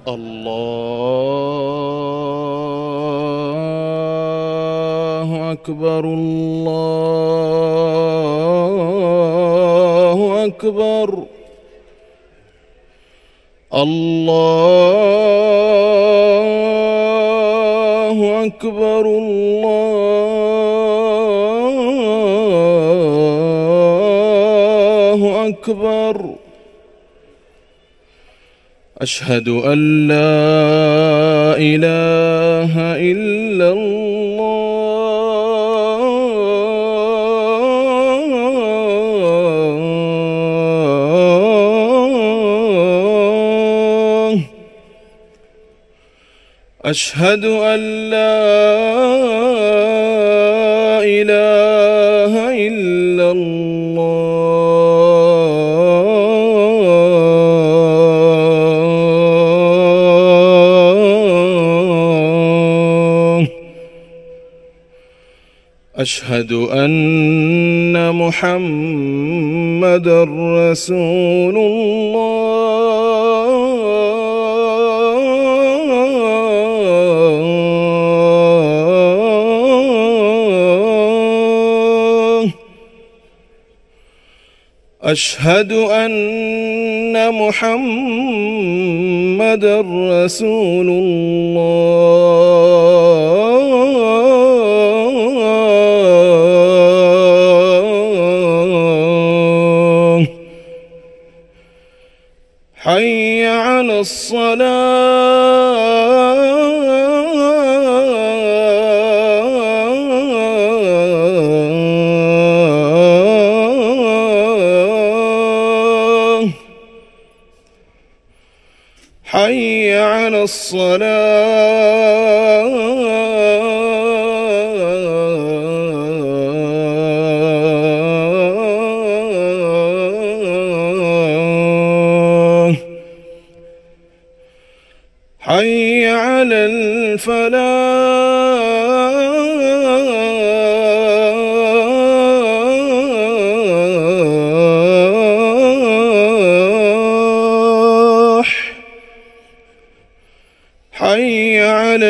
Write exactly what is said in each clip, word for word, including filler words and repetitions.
الله أكبر الله أكبر الله أكبر الله أكبر. أشهد أن لا إله إلا الله. أشهد أن لا إله إلا الله. أشهد أن محمدًا رسول الله. أشهد أن محمدًا رسول الله. حي على الصلاة. حي على الصلاة. حي على الفلاح. حي على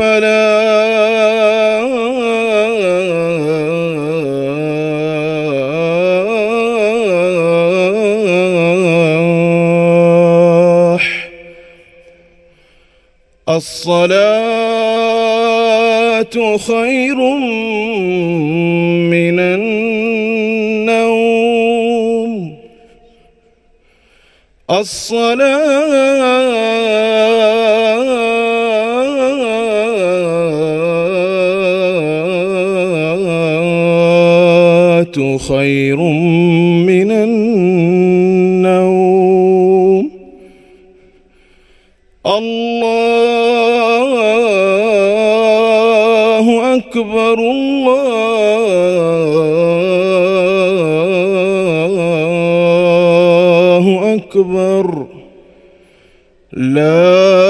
الفلاح. الصلاة خير من النوم. الصلاة خير من النوم. الله أكبر الله أكبر. لا